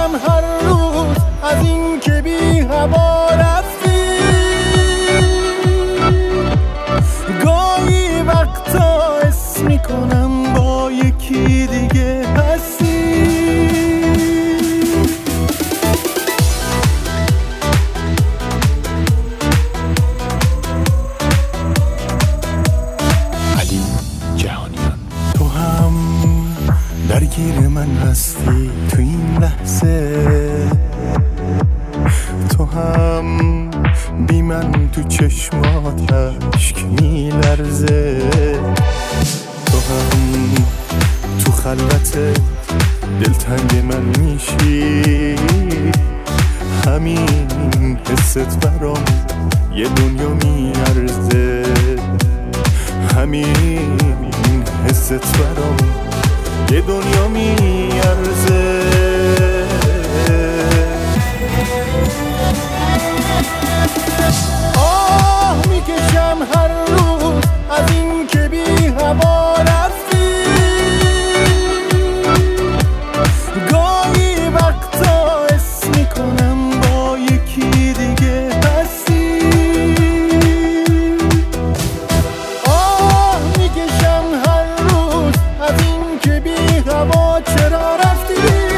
میکشم هر روز از این که بی هوا رفتی. گاهی وقتا حس میکنم با یکی دیگه هستی. علی جهانیان. تو هم درگیر من هستی تو این لحظه، تو هم بی من تو چشمات اشک میلرزه، تو هم تو خلوت دلتنگ من میشی. همین حست برام یه دنیا میارزه، همین حست برام یه دنیا میارزه. آه میکشم هر روز از این که بی هوا رفتی. گاهی وقتا حس میکنم با یکی دیگه هستی. آه میکشم هر روز از این که بی هوا چرا رفتی.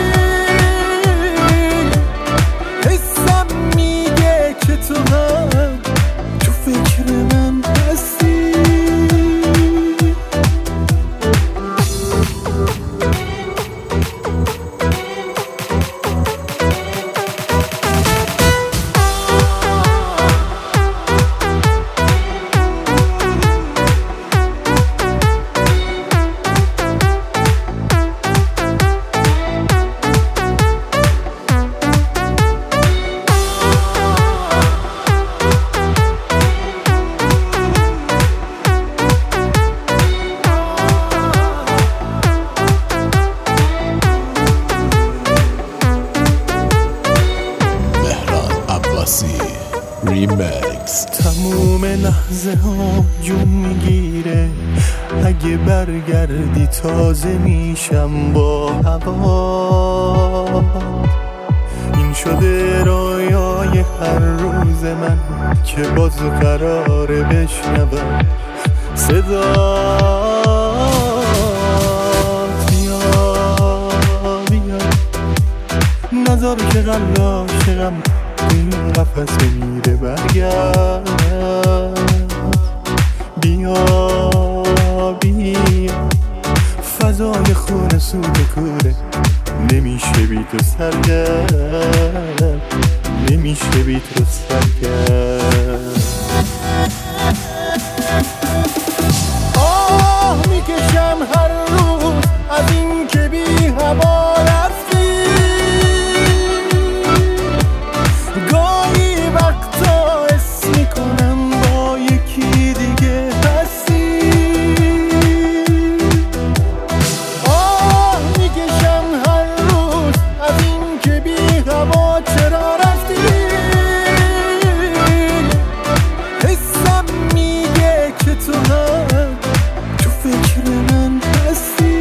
حسم میگه که تو هم تو فکر من هستی. ریمکس. تموم لحظه ها جون میگیره، اگه برگردی تازه میشم با هوا. این شده رویای هر روز من که باز قراره بشنوم صدات. بیا نذار که قلب عاشقم این قفص میره برگرد. بیا فضای خونه سود کوره، نمیشه بی تو سرگرد، نمیشه بی تو سرگرد. آه میکشم هر روز از این که بی هوا رفتی. گاهی وقتا حس میکنم با یکی دیگه هستی. آه میکشم هر روز از این که بی هوا چرا رفتی. حسم میگه که تو هم تو فکر من هستی.